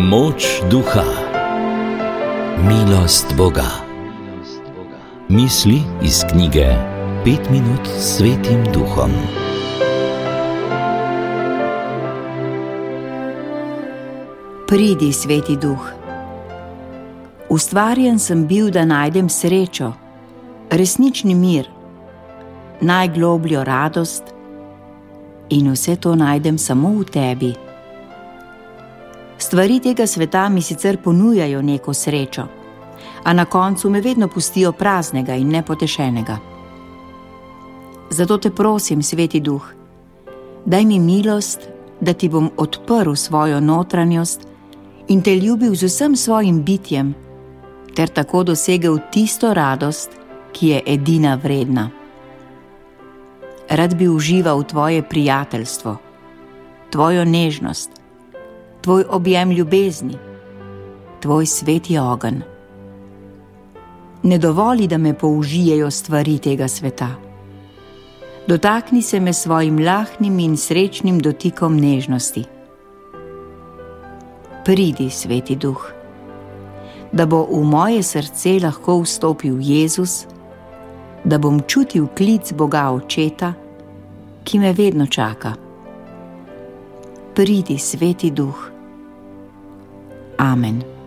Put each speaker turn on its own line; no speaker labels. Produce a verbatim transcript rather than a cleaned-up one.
Moč duha, milost Boga. Misli iz knjige Pet minut s Svetim Duhom.
Pridi, Sveti Duh. Ustvarjen sem bil, da najdem srečo, resnični mir, najglobljo radost in vse to najdem samo v tebi. Stvari tega sveta mi sicer ponujajo neko srečo, a na koncu me vedno pustijo praznega in nepotešenega. Zato te prosim, Sveti Duh, daj mi milost, da ti bom odprl svojo notranjost in te ljubil z vsem svojim bitjem, ter tako dosegel tisto radost, ki je edina vredna. Rad bi užival tvoje prijateljstvo, tvojo nežnost, tvoj objem ljubezni, tvoj sveti ogenj. Ne dovoli, da me použijejo stvari tega sveta. Dotakni se me svojim lahnim in srečnim dotikom nežnosti. Pridi, Sveti Duh, da bo v moje srce lahko vstopil Jezus, da bom čutil klic Boga Očeta, ki me vedno čaka. Pridi, Sveti Duh. Amen.